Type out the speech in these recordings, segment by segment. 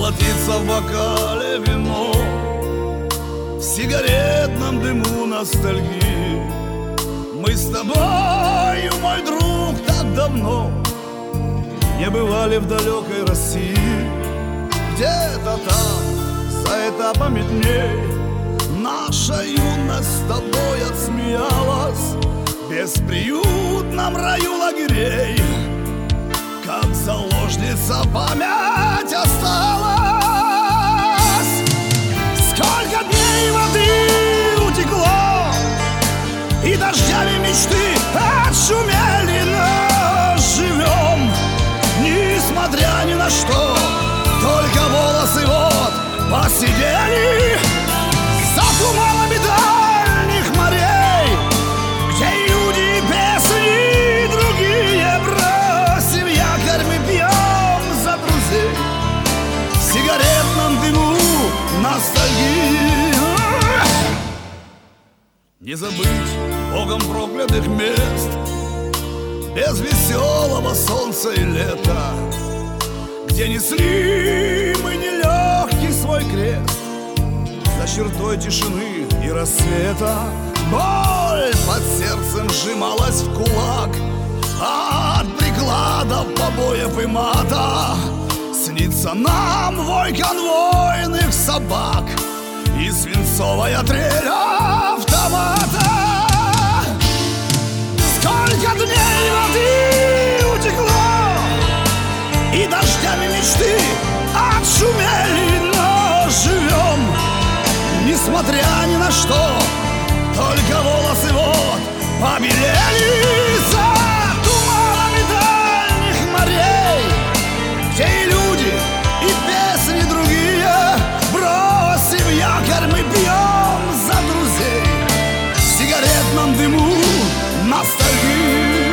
золотится в бокале вино, в сигаретном дыму ностальгии. Мы с тобою, мой друг, так давно не бывали в далекой России. Где-то там, за этапами дней, наша юность с тобой отсмеялась в бесприютном раю лагерей. Как заложница память осталась. Сколько дней воды утекло, и дождями мечты отшумели, но живем, несмотря ни на что. Только волосы вот посидели за туманами дальних морей, где люди и песни другие. Бросив якорь, мы пьем за друзей в сигаретном дыму ностальгии. Не забыть Богом проклятых мест, без веселого солнца и лета, где несли мы нелегкий свой крест за чертой тишины и рассвета. Боль под сердцем сжималась в кулак от прикладов, побоев и мата. Снится нам вой конвойных собак и свинцовая трель автомата. Сколько дней воды утекло, и дождями мечты отшумели, но живем, несмотря ни на что. Только волосы вот побелели за туманами дальних морей, где и люди, и песни другие. Бросив якорь, мы пьем за друзей в сигаретном дыму ностальгии.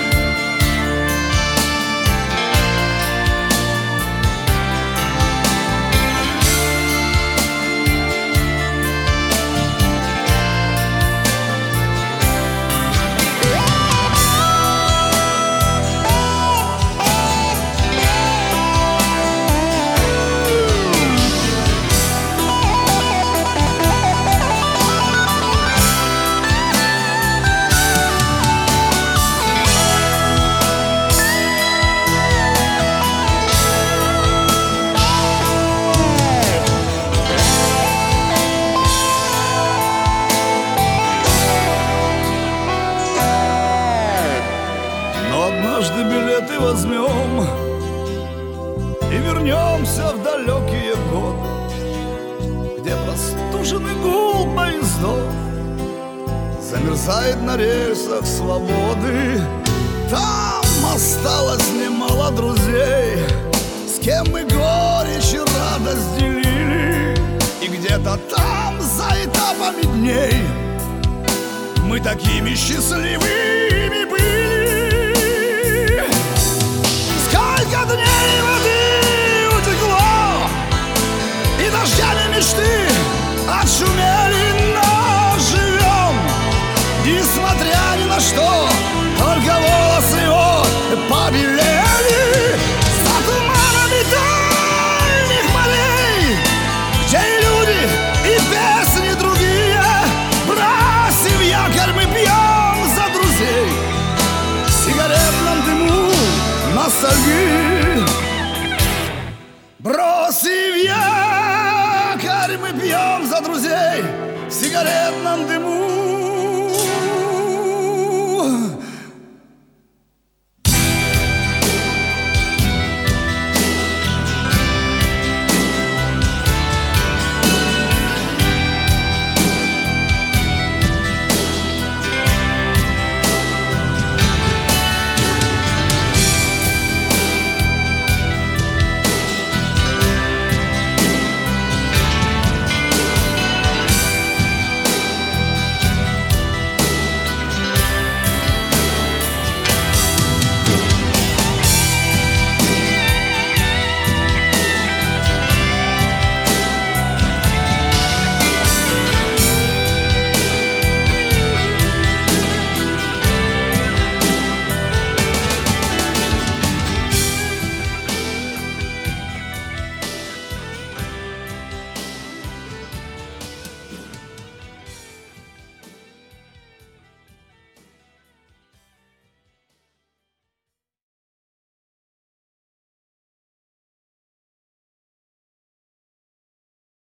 Однажды билеты возьмем и вернемся в далекие годы, где простуженный гул поездов замерзает на рельсах свободы. Там осталось немало друзей, с кем мы горечь и радость делили. И где-то там, за этапами дней, мы такими счастливыми были. Сколько дней воды утекло, и дождями мечты отшумели, но живем, несмотря ни на что. Только волосы вот побелели за туманами дальних морей, где и люди, и песни другие. Бросив якорь, мы пьем за друзей в сигаретном дыму ностальгии. Бросив якорь, мы пьем за друзей в сигаретном дыму